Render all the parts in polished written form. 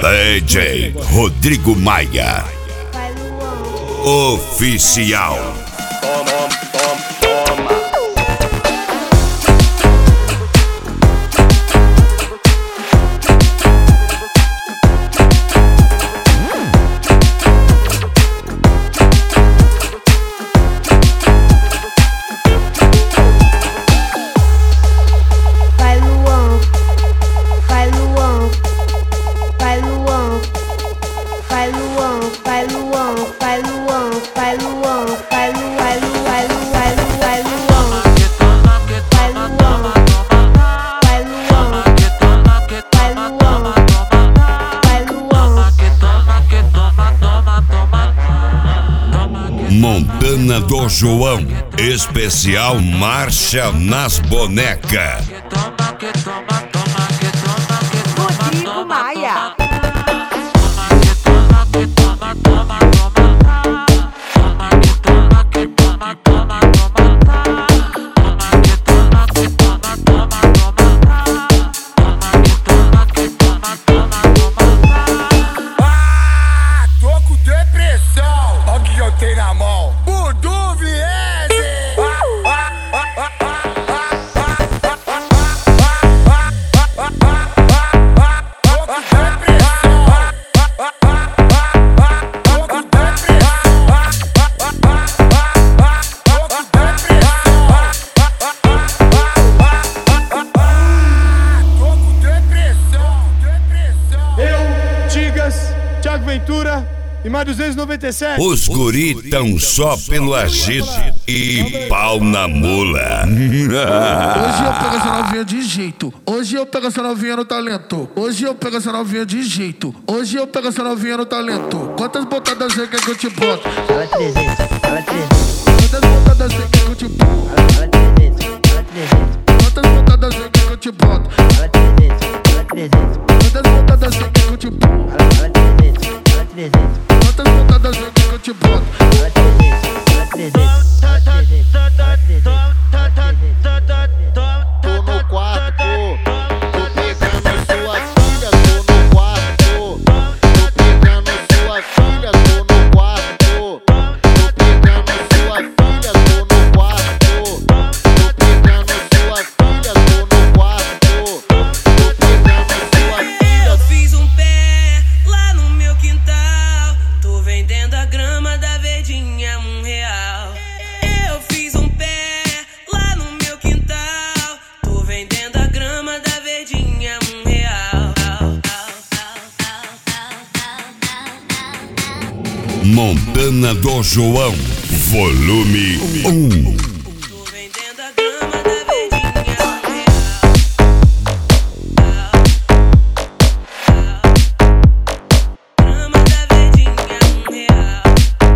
DJ Rodrigo Maia Oficial. Montana do João, especial Marcha nas Bonecas. Rodrigo Maia. Tô com depressão, olha o que eu tenho na mão. Budu Viese. Thiago Ventura e mais 297. Os guri tão só pelo agito e pau na mula. Hoje eu pego essa novinha de jeito. Hoje eu pego essa novinha no talento. Hoje eu pego essa novinha de jeito. Hoje eu pego essa novinha no talento. Quantas botadas você quer que eu te boto? Fala 300, fala 300. Quantas botadas você quer que eu te boto? Fala 300, fala 300. Quantas botadas você quer que eu te boto? Fala 300, fala 300. Quantas botadas você quer que eu te boto? Fala 300, fala 300. Quantas botadas você quer que eu te boto? Fala 300, fala 300. Fala 300, fala 300. Tô no quarto, tô pegando sua filha, tô no quarto. Tô pegando sua filha, tô no quarto. Tô pegando sua filha, tô no quarto. Tô pegando sua filha, tô no quarto. Tô pegando sua filha. Eu fiz um pé lá no meu quintal. Tô vendendo a grama da verdinha R$1. Eu fiz um pé lá no meu quintal. Tô vendendo a grama da verdinha R$1. Montana do João, volume 1. Tô vendendo a grama da verdinha grama da verdinha R$1.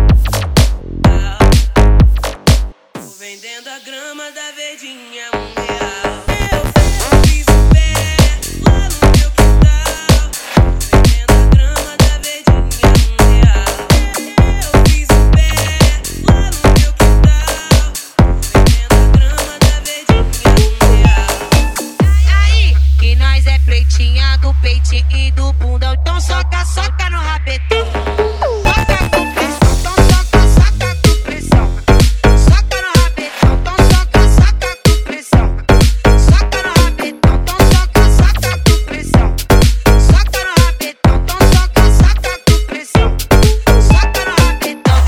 Tô vendendo a grama da verdinha R$1. Eu fiz um pé lá no meu quintal. Tô vendendo a grama da verdinha R$1. Eu fiz um pé lá no meu quintal. Tô vendendo a grama da verdinha R$1. Aí, que nós é pretinha do peitinho e do bundão. Então soca, soca no rabetão. Soca com pressão, então soca, soca com pressão. Soca no rabetão, então soca, soca com pressão. Soca no rabetão, então soca, soca com pressão. Soca no rabetão, então soca, soca com pressão. Soca no rabetão.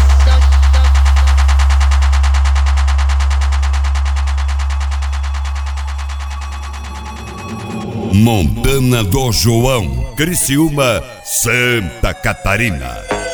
Montana do João, Criciúma, Santa Catarina.